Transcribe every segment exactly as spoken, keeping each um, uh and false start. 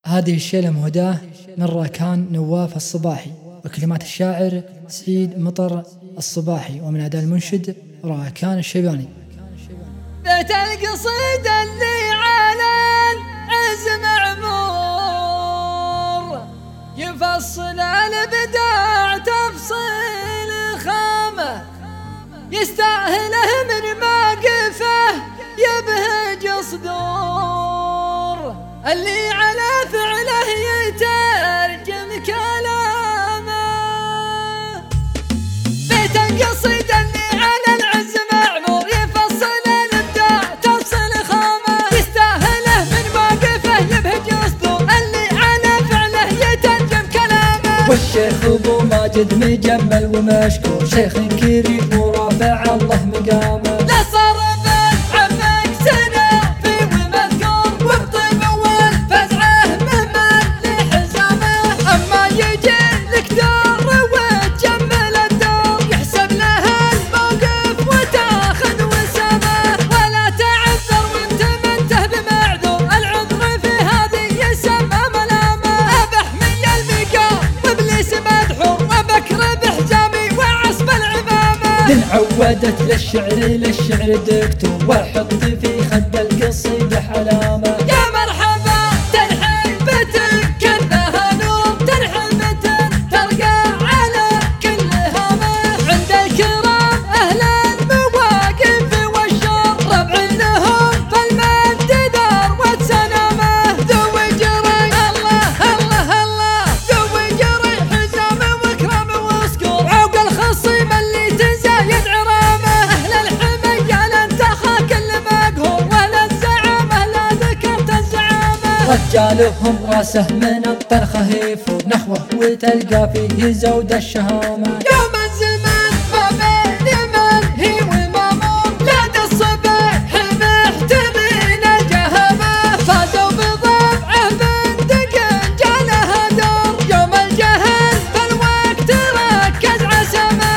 هذه الشيلة مهداة من راكان نواف الصباحي، وكلمات الشاعر سعيد مطر الصباحي، ومن أداء المنشد راكان الشيباني. بيت القصيد اللي على العز معمور يفصل البداع تفصيل خامة، يستاهله من موقفه يبهج صدور، اللي على فعله يترجم كلامه. بيت القصيد اللي على العز معمور يفصل الابداع تفصيل خامه، يستاهله من موقفه يبهج صدور، اللي على فعله يترجم كلامه. والشيخ ابو ماجد مجمل ومشكور، شيخ كريم ورافع الله مقامه. لا صار عمك سنة في ومذكور، وبطيب والفزعه مهمل لحزامه. اما يجي لك دور وتجمل الدور، يحسب له الموقف وتاخذ وسامه. ولا تعذر وانت منته بمعذور، العذر في هذه يسمى ملامه. ابحمي المقام وابليس مدحور، وبكر بحزامي وعصب العمامه. عودت للشعر للشعر دكتور، وحط في خد القصيد حلامه. يا مرحبا ترحيبة كأنها نور، ترحيبة ترقى على كل هامه. عند الكرام أهل المواقف والشر، ربع لهم فالمجد ذروة سنامه. ذوي جري الله الله الله، ذوي جري حزامه وكرامه وسكور، عوق الخصيم اللي تزايد عرامه. أهل الحمية لن تخا كل مقهور، ولا الزعامة لا ذكرت الزعامة. رجالهم راسه من الطرخه يفور نحوه، وتلقى فيه زود الشهامه. يوم الزمان ما بين من هي ومامور، لاد الصبح محتمين الجهمة. فازوا بضبعه بندق جالها دور، يوم الجهل فالوقت ركز عسمه.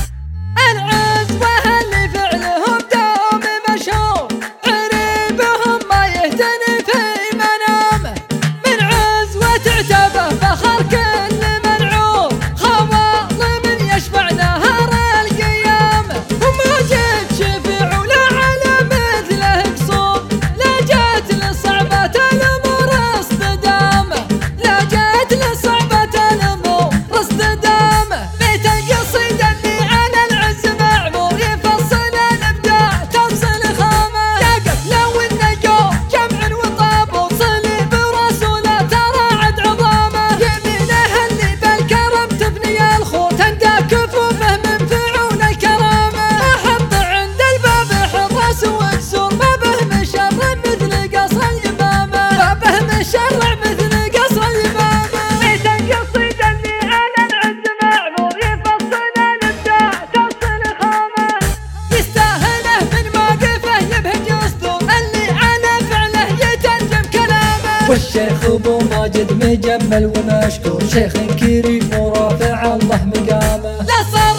العزوة اللي فعلهم دوم مشهور، عريبهم ما يهتني في منامه. من عزوة تعتبه فخر كل منعور، خوالم يشفع نهار القيامة. وما جيت شفيع ولا على مثله قصور، لا جات لصعبة الأمور اصطدامه، لا جات لصعبة الأمور اصطدامه. بيت القصيد اللي على العز معمور يفصل الابداع تفصيل خامه. يا قفله والنجوم جمع وطابور، صليب ورسوله تراعد عظامه. يمينه اللي بالكرم تبني الخور، تندى كفوفه من فعول الكرامه. احط عند الباب حراس وكسور، ما به مشرع مثل قصر اليمامه، ما به مشرع مثل قصر اليمامه. بيت القصيد اللي على العز معمور يفصل الابداع تفصيل خامه، يستاهله من موقفه يبهج صدور، اللي على فعله يترجم كلامه. والشيخ ابو ماجد مجمل ومشكور، شيخ كريم ورافع الله مقامه. لا صار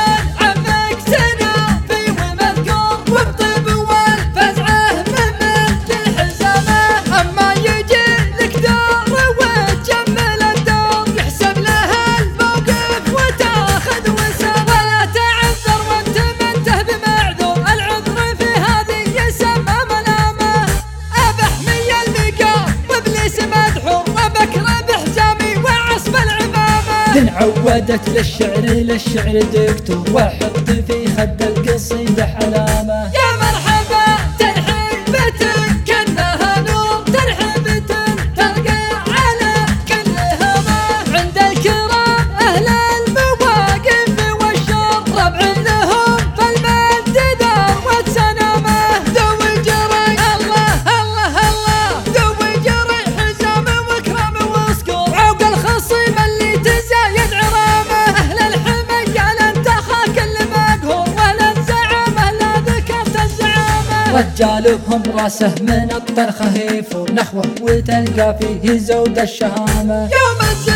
عمك سنة في ومذكور، وبطيب والفزعه مهمل لحزامه. اما يجي لك دور وتجمل الدور، يحسب له الموقف وتاخذ وسامه. ولا تعذر وانت منته بمعذور، العذر في هذه يسمى ملامه. ابحمي المقام وابليس مدحور، وبكر بحزامي وعصب العمامه. عودت للشعر للشعر دكتور، وحط في خد القصيد حلامه. يا مرحبا ترحيبة كأنها نور، ترحيبة ترقى على كل هامه. عند الكرام أهل المواقف والشر، ربع لهم فالمجد ذروة سنامه. ذوي جري الله الله الله، ذوي جري حزامه وكرامه وسكور، عوق الخصيم اللي تزايد عرامه. أهل الحمية لن تخا كل مقهور، ولا الزعامة لا ذكرت الزعامة. رجالهم راسه من الطرخه يفور نحوه، وتلقى فيه زود الشهامه. يوم الزمان